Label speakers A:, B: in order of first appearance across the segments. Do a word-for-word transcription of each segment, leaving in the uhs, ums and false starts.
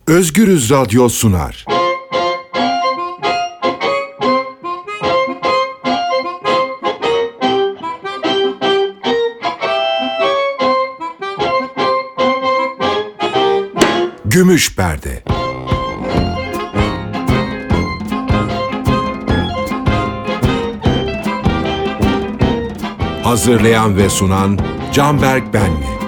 A: Özgürüz Radyo sunar. Gümüş Perde. Hazırlayan ve sunan Canberk Benli.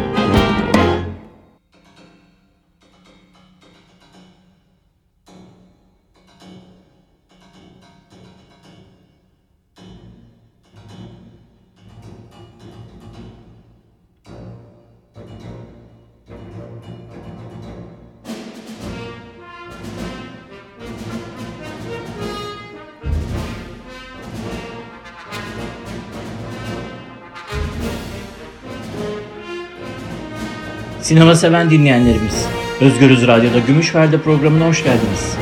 B: Sinema seven dinleyenlerimiz, Özgürüz Radyo'da Gümüş Perde programına hoş geldiniz.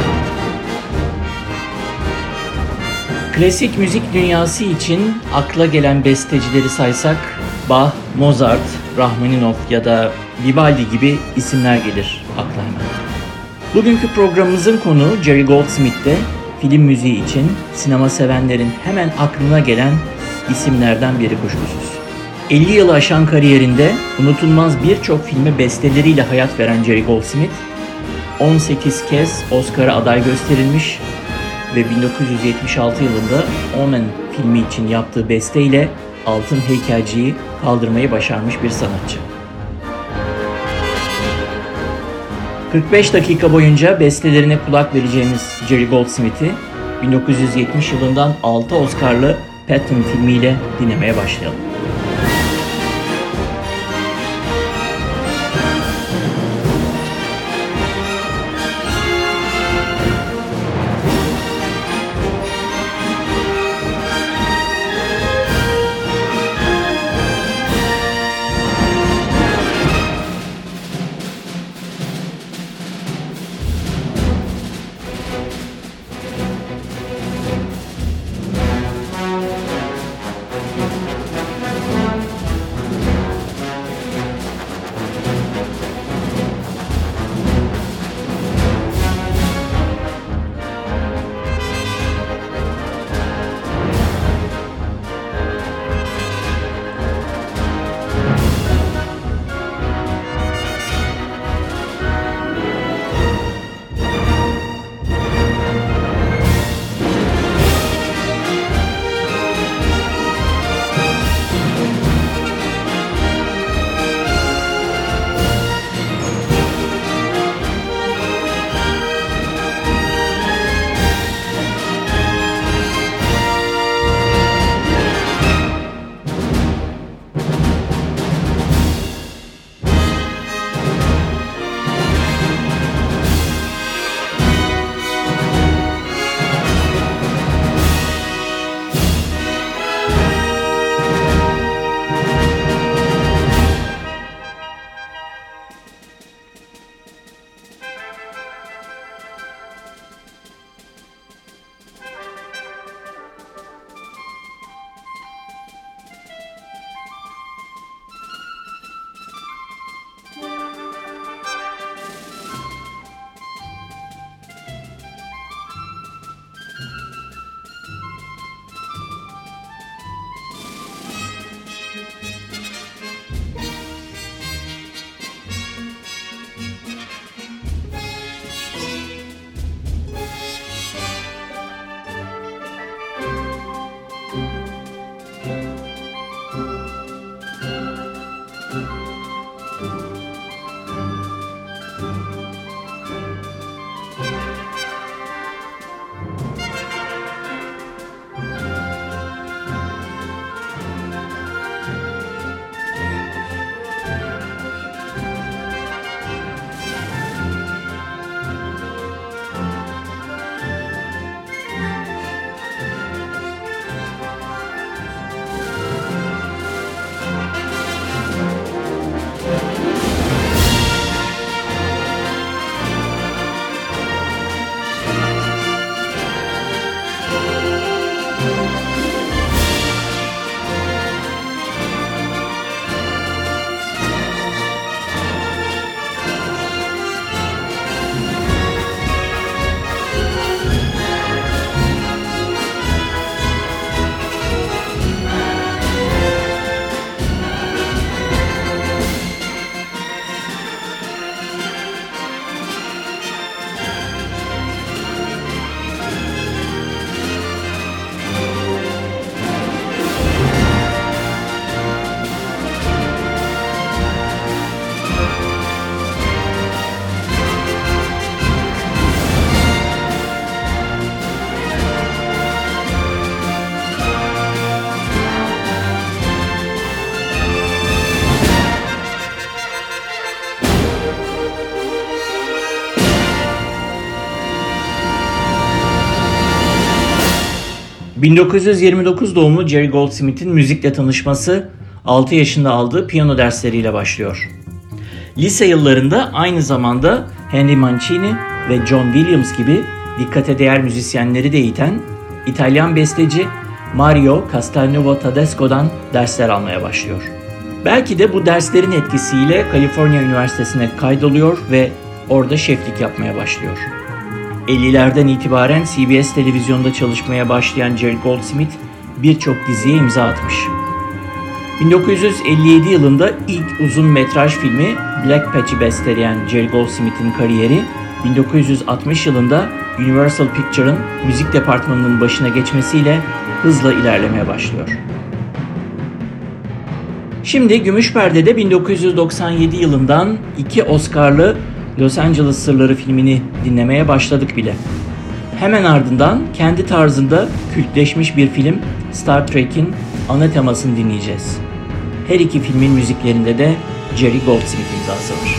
B: Klasik müzik dünyası için akla gelen bestecileri saysak, Bach, Mozart, Rahmaninov ya da Vivaldi gibi isimler gelir akla hemen. Bugünkü programımızın konuğu Jerry Goldsmith'te film müziği için sinema sevenlerin hemen aklına gelen isimlerden biri kuşkusuz. elli yılı aşan kariyerinde unutulmaz birçok filme besteleriyle hayat veren Jerry Goldsmith, on sekiz kez Oscar'a aday gösterilmiş ve bin dokuz yüz yetmiş altı yılında Omen filmi için yaptığı besteyle altın heykelciyi kaldırmayı başarmış bir sanatçı. kırk beş dakika boyunca bestelerine kulak vereceğimiz Jerry Goldsmith'i bin dokuz yüz yetmiş yılından altı Oscar'lı Patton filmiyle dinlemeye başlayalım. bin dokuz yüz yirmi dokuz doğumlu Jerry Goldsmith'in müzikle tanışması altı yaşında aldığı piyano dersleriyle başlıyor. Lise yıllarında aynı zamanda Henry Mancini ve John Williams gibi dikkate değer müzisyenleri de eğiten İtalyan besteci Mario Castelnuovo Tedesco'dan dersler almaya başlıyor. Belki de bu derslerin etkisiyle Kaliforniya Üniversitesi'ne kaydoluyor ve orada şeflik yapmaya başlıyor. ellilerden itibaren C B S televizyonda çalışmaya başlayan Jerry Goldsmith birçok diziye imza atmış. bin dokuz yüz elli yedi yılında ilk uzun metraj filmi Black Patch'i besteleyen Jerry Goldsmith'in kariyeri bin dokuz yüz altmış yılında Universal Pictures'ın müzik departmanının başına geçmesiyle hızla ilerlemeye başlıyor. Şimdi Gümüş Perde'de bin dokuz yüz doksan yedi yılından iki Oscar'lı Los Angeles Sırları filmini dinlemeye başladık bile. Hemen ardından kendi tarzında kültleşmiş bir film Star Trek'in ana temasını dinleyeceğiz. Her iki filmin müziklerinde de Jerry Goldsmith imzası var.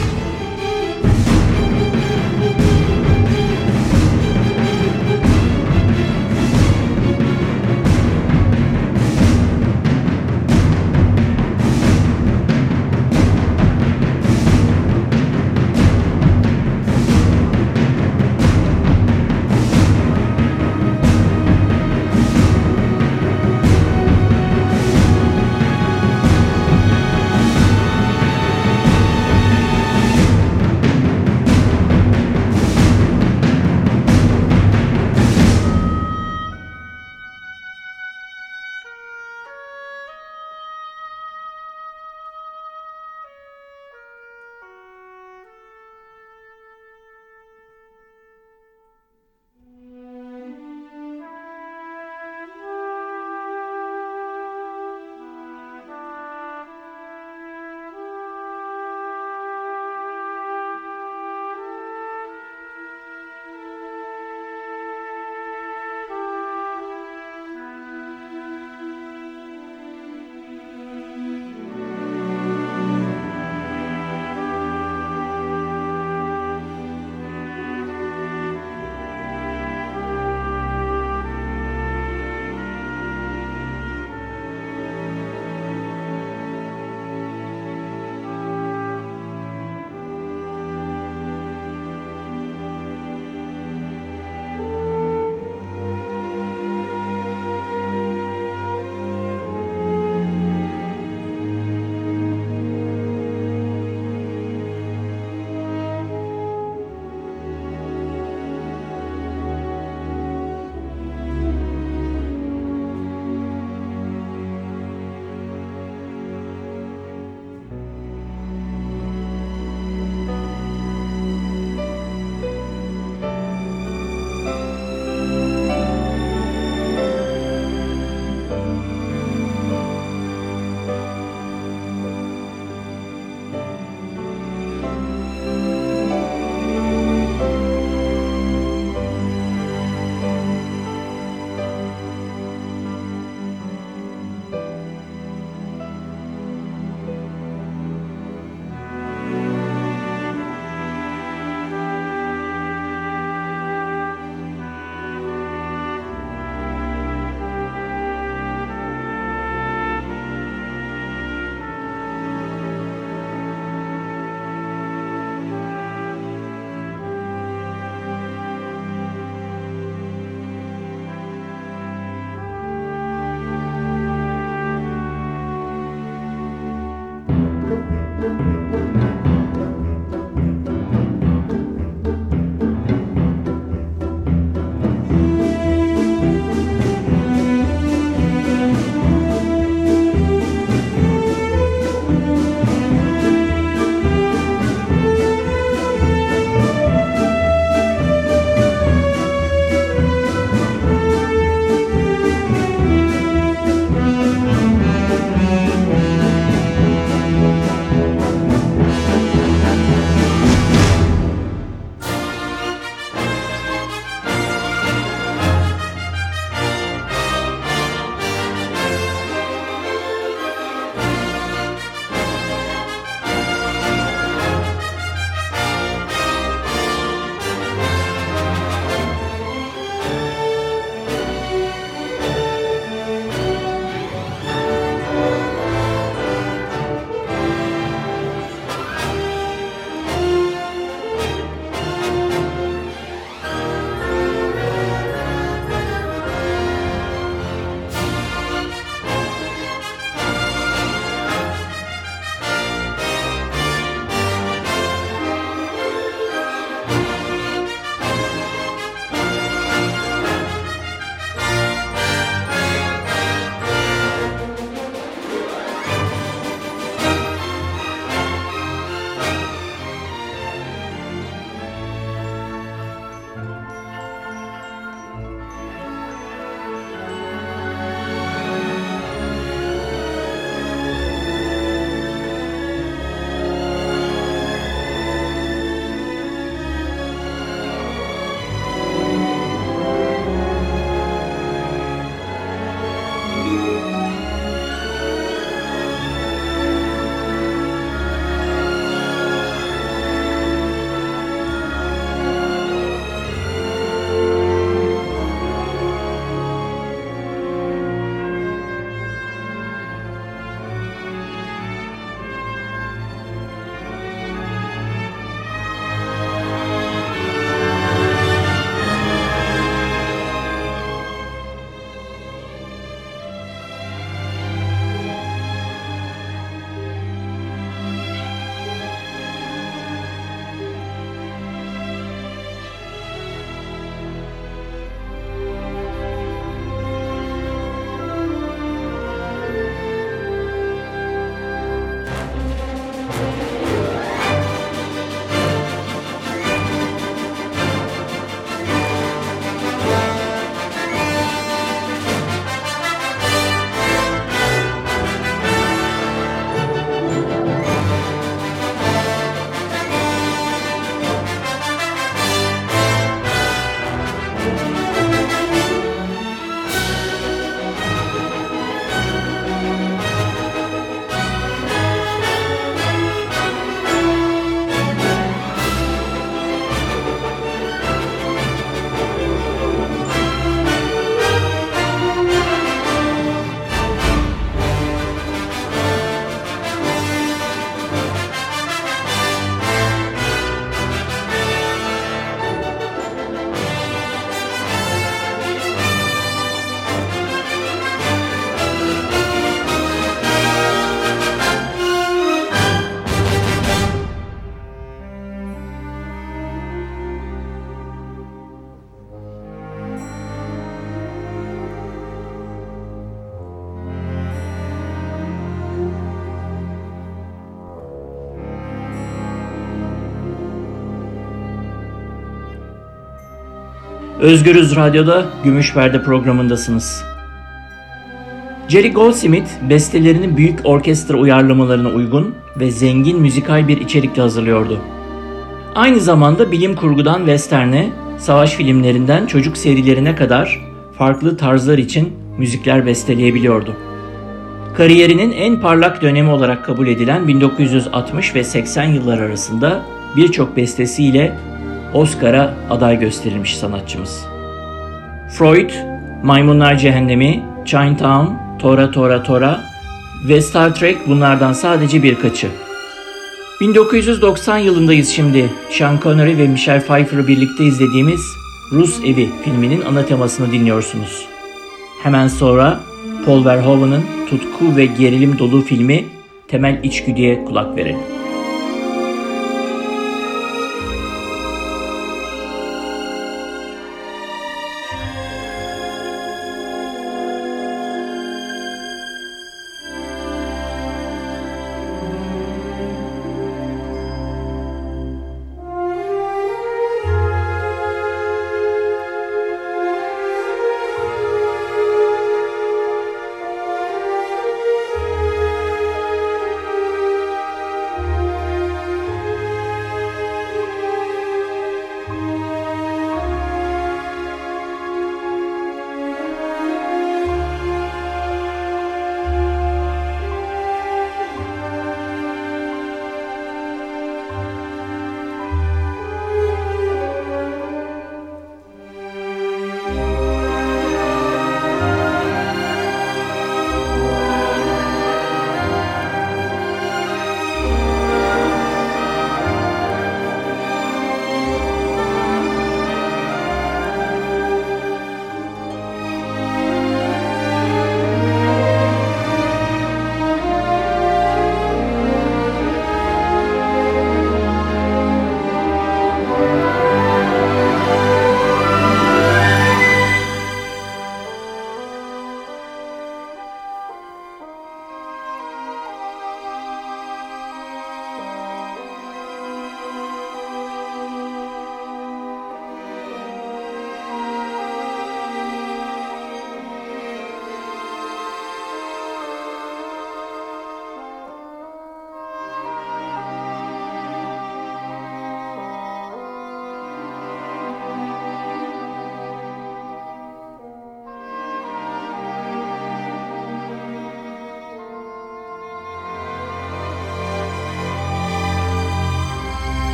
B: Özgürüz Radyo'da Gümüş Perde programındasınız. Jerry Goldsmith bestelerini büyük orkestra uyarlamalarına uygun ve zengin müzikal bir içerikle hazırlıyordu. Aynı zamanda bilim kurgudan western'e, savaş filmlerinden çocuk serilerine kadar farklı tarzlar için müzikler besteleyebiliyordu. Kariyerinin en parlak dönemi olarak kabul edilen bin dokuz yüz altmış ve seksen yıllar arasında birçok bestesiyle Oscar'a aday gösterilmiş sanatçımız. Freud, Maymunlar Cehennemi, Chinatown, Tora Tora Tora ve Star Trek bunlardan sadece birkaçı. bin dokuz yüz doksan yılındayız şimdi. Sean Connery ve Michelle Pfeiffer'ı birlikte izlediğimiz Rus Evi filminin ana temasını dinliyorsunuz. Hemen sonra Paul Verhoeven'ın tutku ve gerilim dolu filmi Temel İçgüdü'ye kulak verelim.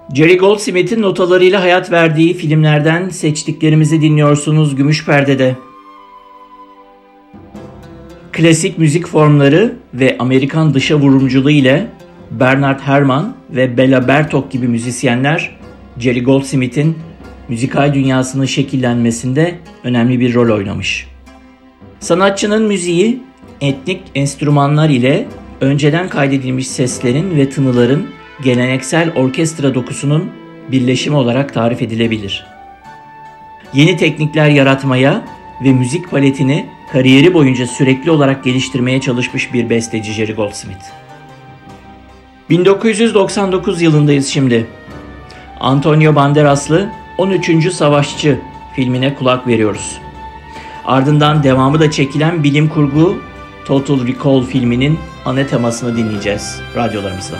B: Jerry Goldsmith'in notalarıyla hayat verdiği filmlerden seçtiklerimizi dinliyorsunuz Gümüş Perde'de. Klasik müzik formları ve Amerikan dışa vurumculuğu ile Bernard Herrmann ve Bela Bartok gibi müzisyenler Jerry Goldsmith'in müzikal dünyasının şekillenmesinde önemli bir rol oynamış. Sanatçının müziği etnik enstrümanlar ile önceden kaydedilmiş seslerin ve tınıların geleneksel orkestra dokusunun birleşimi olarak tarif edilebilir. Yeni teknikler yaratmaya ve müzik paletini kariyeri boyunca sürekli olarak geliştirmeye çalışmış bir besteci Jerry Goldsmith. bin dokuz yüz doksan dokuz yılındayız şimdi. Antonio Banderas'lı on üçüncü Savaşçı filmine kulak veriyoruz. Ardından devamı da çekilen bilim kurgu Total Recall filminin ana temasını dinleyeceğiz radyolarımızda.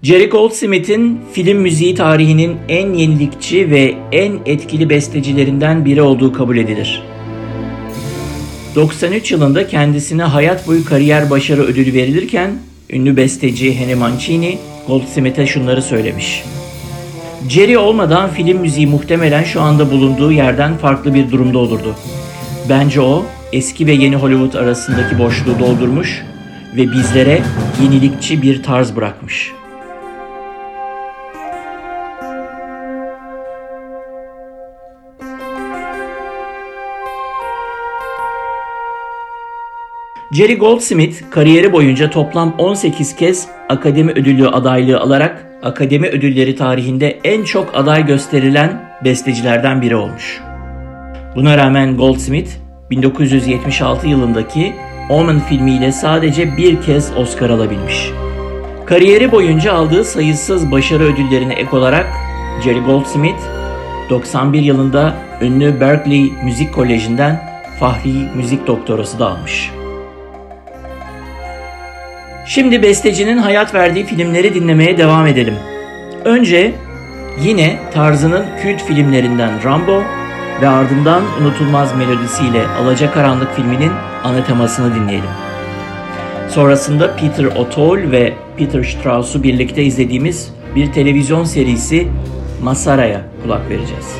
B: Jerry Goldsmith'in film müziği tarihinin en yenilikçi ve en etkili bestecilerinden biri olduğu kabul edilir. doksan üç yılında kendisine hayat boyu kariyer başarı ödülü verilirken ünlü besteci Henry Mancini Goldsmith'e şunları söylemiş: "Jerry olmadan film müziği muhtemelen şu anda bulunduğu yerden farklı bir durumda olurdu. Bence o eski ve yeni Hollywood arasındaki boşluğu doldurmuş ve bizlere yenilikçi bir tarz bırakmış." Jerry Goldsmith kariyeri boyunca toplam on sekiz kez Akademi Ödülü adaylığı alarak Akademi Ödülleri tarihinde en çok aday gösterilen bestecilerden biri olmuş. Buna rağmen Goldsmith bin dokuz yüz yetmiş altı yılındaki Omen filmiyle sadece bir kez Oscar alabilmiş. Kariyeri boyunca aldığı sayısız başarı ödüllerine ek olarak Jerry Goldsmith doksan bir yılında ünlü Berklee Müzik Koleji'nden Fahri Müzik Doktorası da almış. Şimdi bestecinin hayat verdiği filmleri dinlemeye devam edelim. Önce yine tarzının kült filmlerinden Rambo ve ardından unutulmaz melodisiyle Alacakaranlık filminin ana temasını dinleyelim. Sonrasında Peter O'Toole ve Peter Strauss'u birlikte izlediğimiz bir televizyon serisi Masara'ya kulak vereceğiz.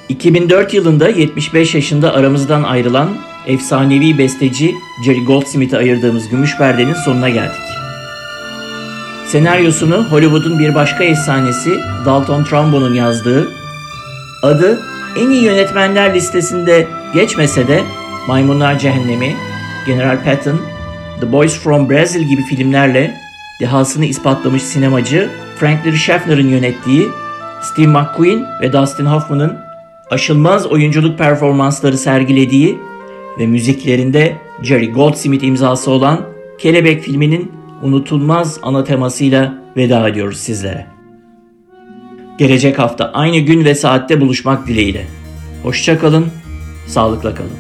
B: iki bin dört yılında yetmiş beş yaşında aramızdan ayrılan efsanevi besteci Jerry Goldsmith'e ayırdığımız Gümüş Perde'nin sonuna geldik. Senaryosunu Hollywood'un bir başka efsanesi Dalton Trumbo'nun yazdığı, adı en iyi yönetmenler listesinde geçmese de Maymunlar Cehennemi, General Patton, The Boys from Brazil gibi filmlerle dehasını ispatlamış sinemacı Frank Lloyd Schaffner'ın yönettiği, Steve McQueen ve Dustin Hoffman'ın aşılmaz oyunculuk performansları sergilediği ve müziklerinde Jerry Goldsmith imzası olan Kelebek filminin unutulmaz ana temasıyla veda ediyoruz sizlere. Gelecek hafta aynı gün ve saatte buluşmak dileğiyle. Hoşça kalın, sağlıkla kalın.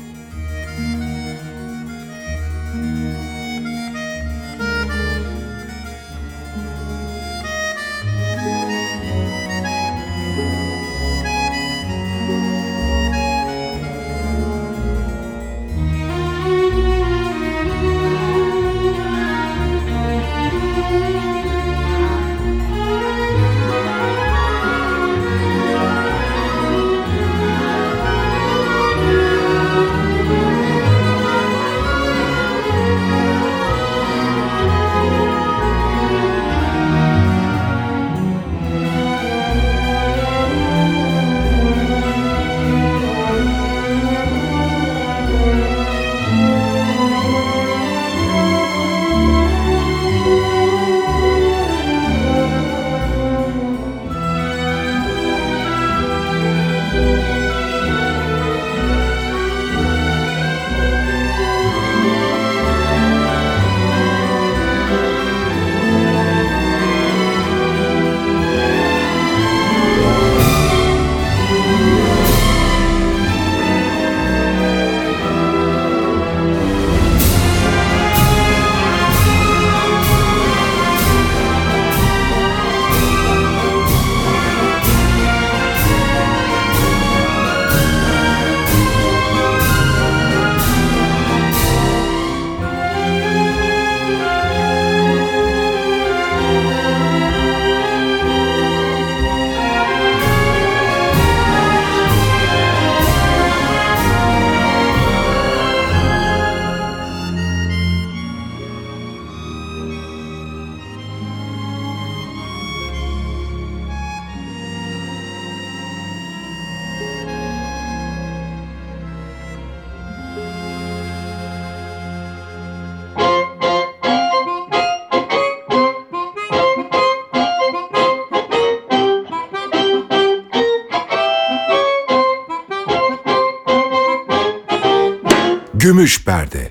A: Gümüş Perde.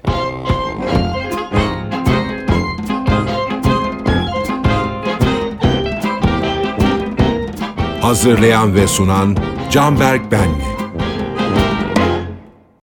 A: Hazırlayan ve sunan Canberk Benli.